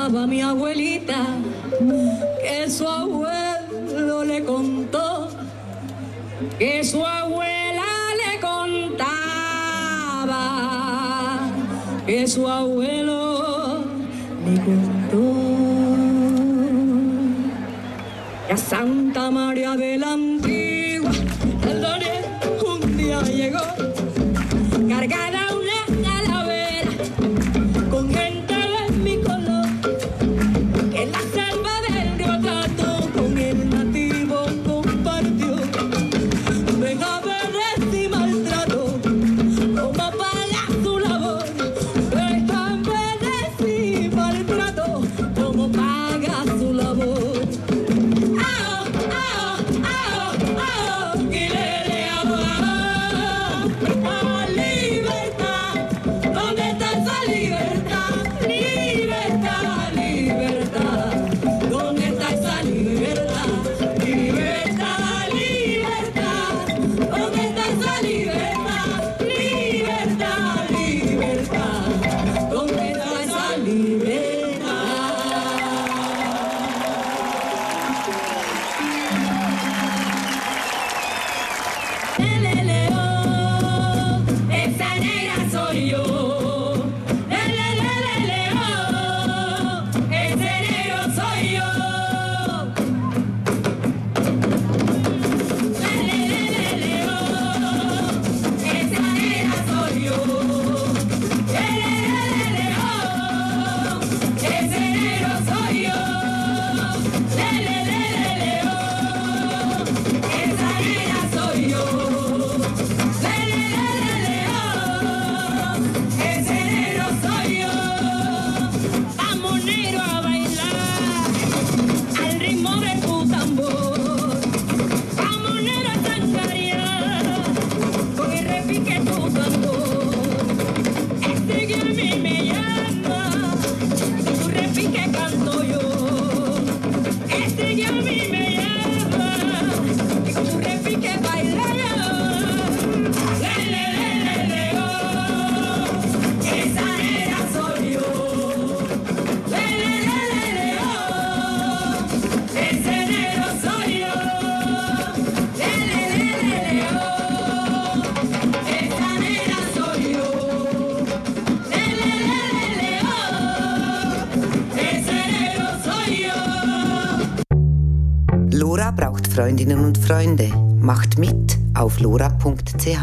contaba mi abuelita que su abuelo le contó, que su abuela le contaba, que su abuelo le contó. Y a Santa María de la Antigua, el Doniel un día llegó, cargada una calavera con gente de mi color, que en la selva del río Trato con el nativo compartió. Ven a ver este maltrato, como paga su labor. Ven a ver este maltrato, como paga su labor. Lora braucht Freundinnen und Freunde. Macht mit auf lora.ch.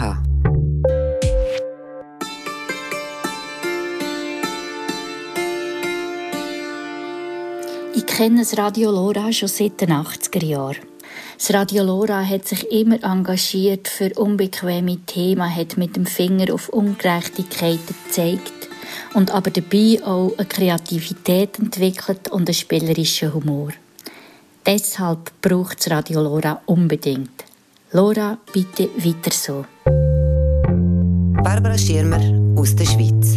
Ich kenne das Radio Lora schon seit den 80er Jahren. Das Radio Lora hat sich immer engagiert für unbequeme Themen, hat mit dem Finger auf Ungerechtigkeiten gezeigt und aber dabei auch eine Kreativität entwickelt und einen spielerischen Humor. Deshalb braucht das Radio Lora unbedingt. Lora, bitte weiter so. Barbara Schirmer aus der Schweiz.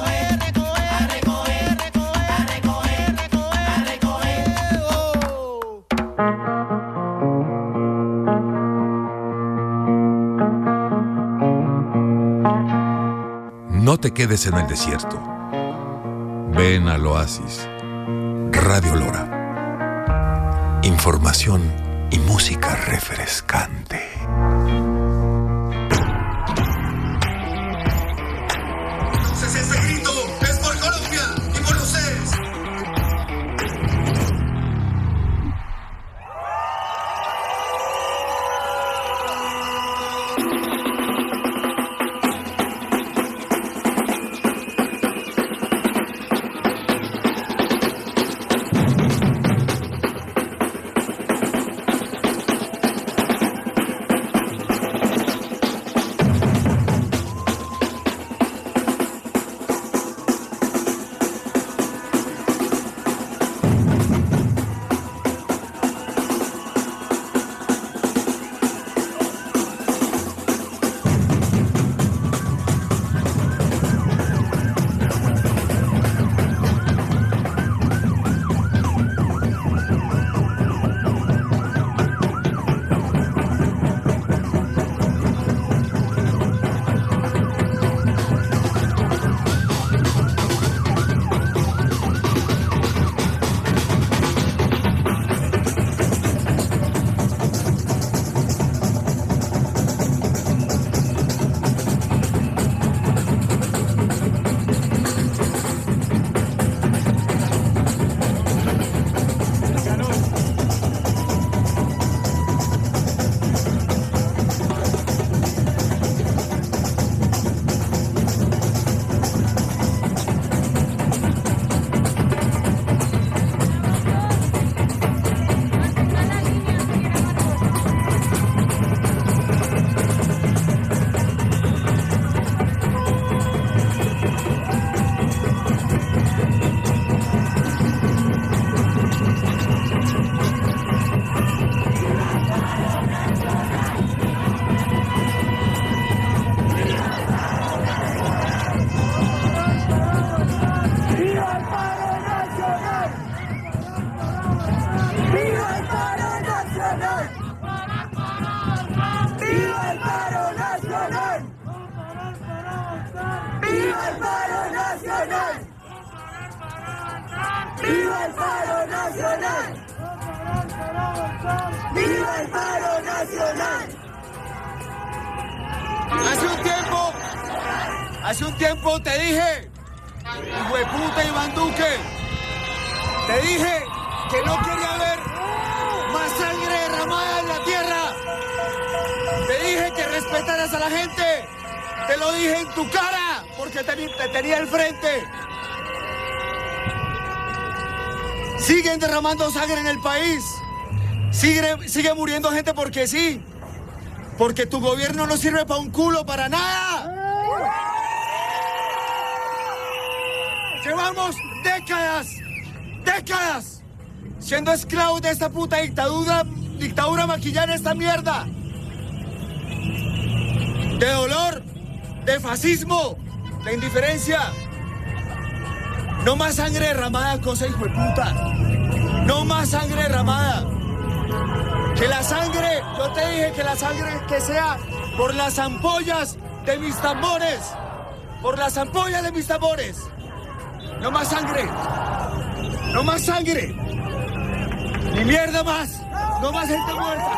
No te quedes en el desierto. Ven al oasis. Radio Lora. Información y música refrescante. Entonces ese grito es por Colombia y por ustedes. ¡Viva el paro nacional! ¡Viva el paro nacional! Hace un tiempo te dije, hijueputa Iván Duque, te dije que no quería ver más sangre derramada en la tierra. Te dije que respetaras a la gente. Te lo dije en tu cara porque te tenía al frente. Siguen derramando sangre en el país. Sigue muriendo gente porque sí. Porque tu gobierno no sirve para un culo, para nada. Llevamos décadas siendo esclavos de esta puta dictadura maquillada, esta mierda. De dolor, de fascismo, de indiferencia. No más sangre derramada, cosa hijueputa. No más sangre derramada. Que la sangre, yo te dije que la sangre que sea por las ampollas de mis tambores. Por las ampollas de mis tambores. No más sangre. No más sangre. Ni mierda más. No más gente muerta.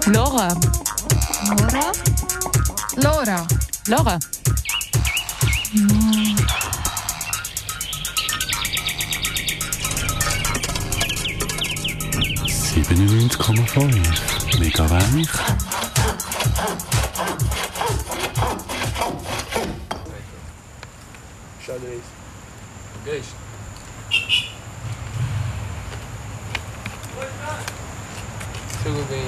Laura. Laura? Laura. Laura. Mega weich. Xadrez. Gás. Chegou bem.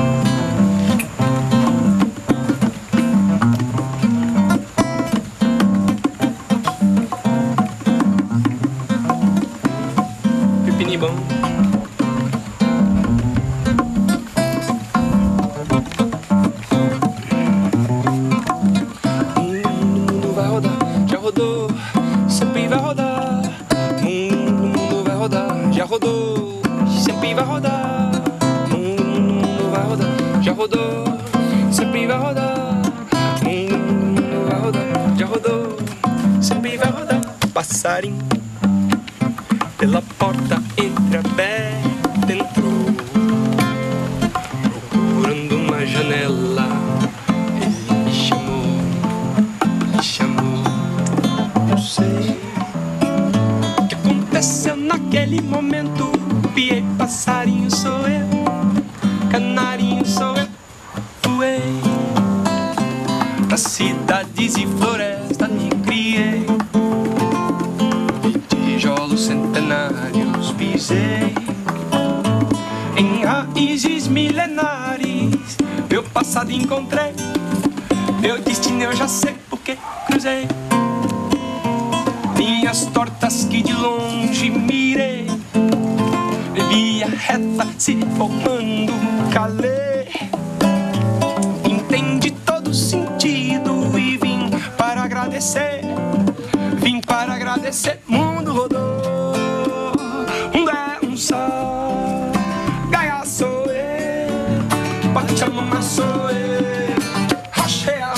Pipinibão. Passarinho pela porta entreaberta entrou, procurando uma janela. Ele me chamou. Não sei o que aconteceu naquele momento. Piei, passarinho sou eu, canarinho sou eu. Voei das cidades e florestas, me criei. Centenários pisei em raízes milenares. Meu passado encontrei, meu destino eu já sei porque cruzei linhas tortas que de longe mirei. Via reta se formando, calei. Entendi todo sentido e vim para agradecer. Mundo rodou. Gaia sou eu, Pachamama sou eu, Rachea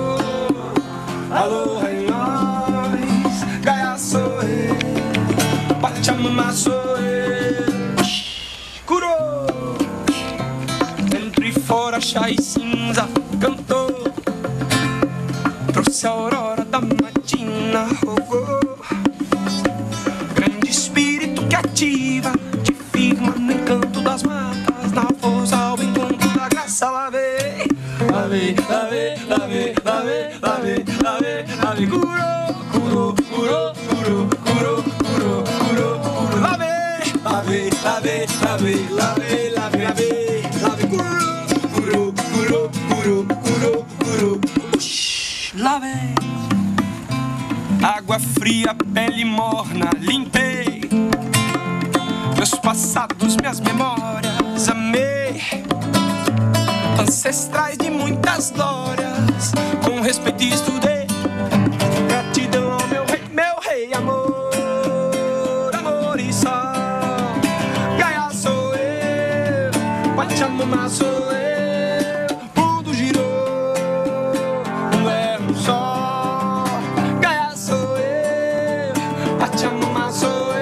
alô é nós. Gaia sou eu, Pachamama sou eu, curou. Dentro e fora, chá e cinza cantou, trouxe a aurora da matina, rogou. Grande espírito que ativa, no encanto das matas, na força ao encontro da graça. Lavei, curou. Lavei, curou. Lavei, água fria, pele morna, limpei meus passados, minhas memórias, amei. Ancestrais de muitas glórias, com respeito estudei. Gratidão ao meu rei, amor e só. Gaia sou eu, Pachamama sou eu, mundo girou, não é um só. Gaia sou eu, Pachamama sou eu.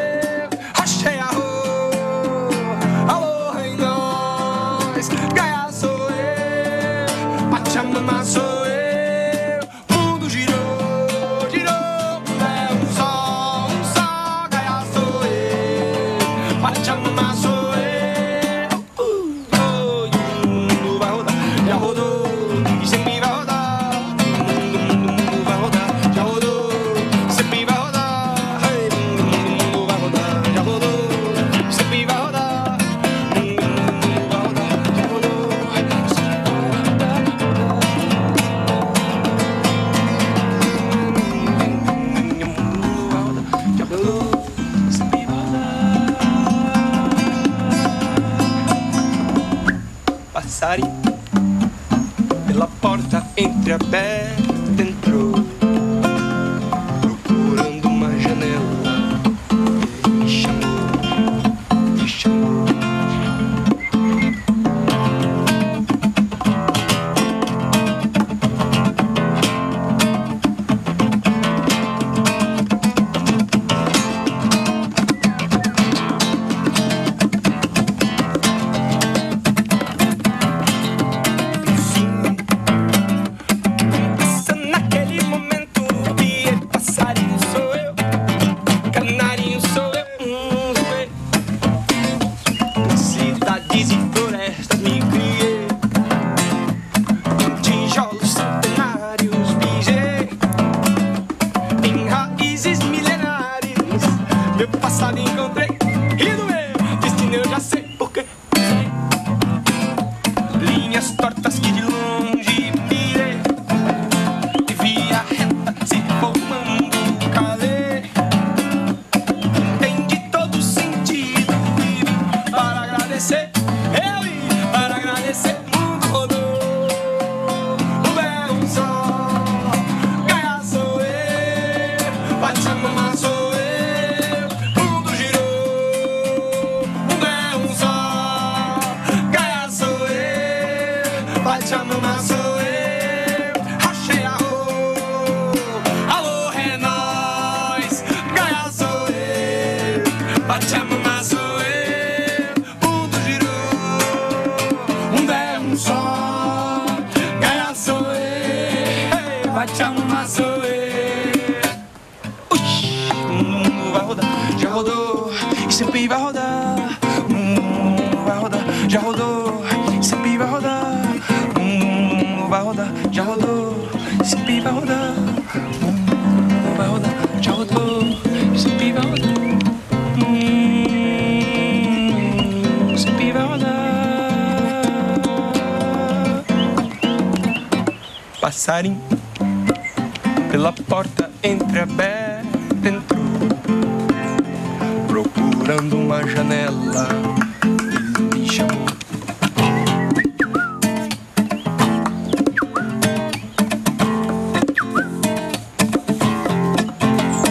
Pachamama sou eu, mundo girou, é um só, Gaia sou eu, Pachamama sou eu. O mundo vai rodar, já rodou, e sempre vai rodar. O mundo vai rodar, já rodou, sempre vai rodar. O mundo vai rodar, já rodou, sempre vai rodar. O mundo vai rodar, já rodou. Passarinho pela porta entreaberta entrou, procurando uma janela. Ele me chamou. rodou, e sempre vai rodar. Vai rodar, já rodou, e sempre vai rodar. Vai rodar, já rodou, e sempre vai rodar. Vai rodar, já rodou, e sempre vai rodar. Sempre vai rodar. Passarinho pela porta entreaberta entrou, procurando uma janela.